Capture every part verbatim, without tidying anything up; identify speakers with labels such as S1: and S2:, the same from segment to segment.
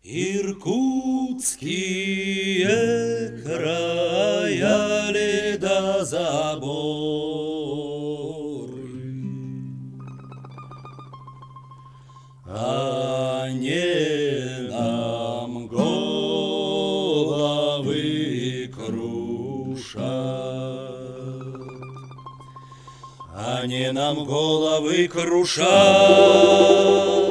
S1: Иркутские края, ледозаборы, они нам головы крушат, они нам головы крушат.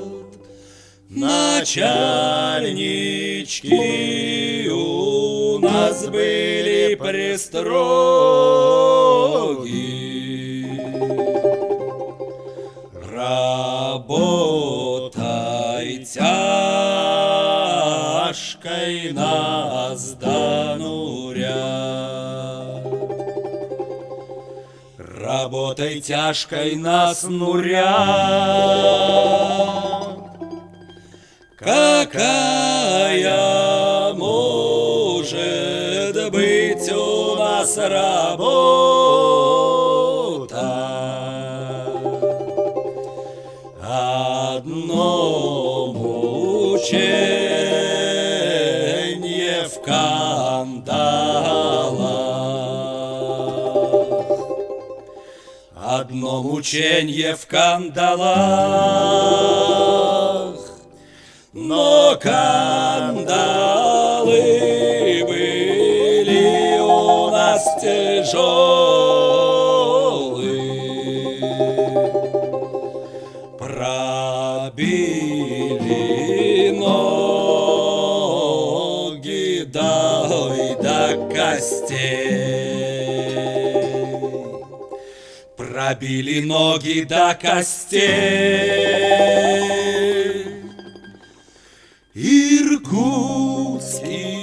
S1: Начальнички у нас были пристроги. Работай тяжкой, нас донурят. Работай тяжкой, нас нурят. Какая может быть у нас работа? Одно мученье в кандалах, одно мученье в кандалах. Но кандалы были у нас тяжелые, пробили ноги до, до костей, пробили ноги до костей. Иркутский